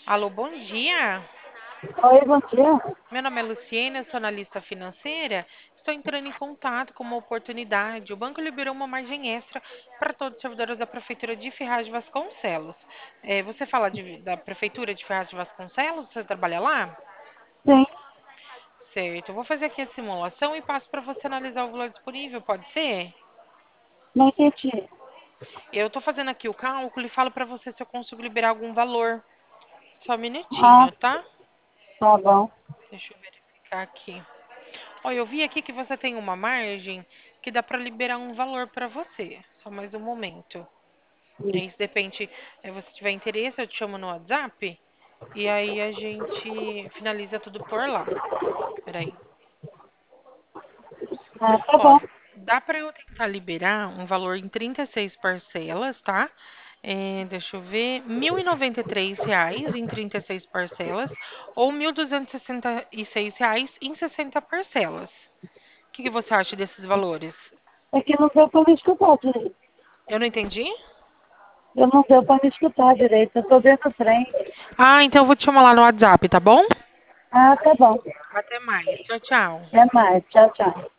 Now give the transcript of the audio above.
Alô, bom dia. Oi, bom dia. Meu nome é Luciene, eu sou analista financeira. Estou entrando em contato com uma oportunidade. O banco liberou uma margem extra para todos os servidores da Prefeitura de Ferraz de Vasconcelos. Você fala da Prefeitura de Ferraz de Vasconcelos? Você trabalha lá? Sim, Certo. Eu vou fazer aqui a simulação e passo para você analisar o valor disponível, pode ser? não entendi. Eu estou fazendo aqui o cálculo e falo para você se eu consigo liberar algum valor. Só um Ah, minutinho, tá? tá bom. Deixa eu verificar aqui. Olha, eu vi aqui que você tem uma margem que dá para liberar um valor para você. Só mais um momento. Aí, se de repente você tiver interesse, eu te chamo no WhatsApp e aí a gente finaliza tudo por lá. Peraí. Ah, tá Ó, bom. dá para eu tentar liberar um valor em 36 parcelas, tá? Deixa eu ver, R$ 1.093 em 36 parcelas ou R$ 1.266 em 60 parcelas. O que você acha desses valores? É que não deu para me escutar direito. Eu não entendi? Eu não deu para me escutar direito. Eu tô dentro do trem. Ah, então eu vou te chamar lá no WhatsApp, tá bom? Ah, tá bom. Até mais. Tchau, tchau. Até mais. Tchau, tchau.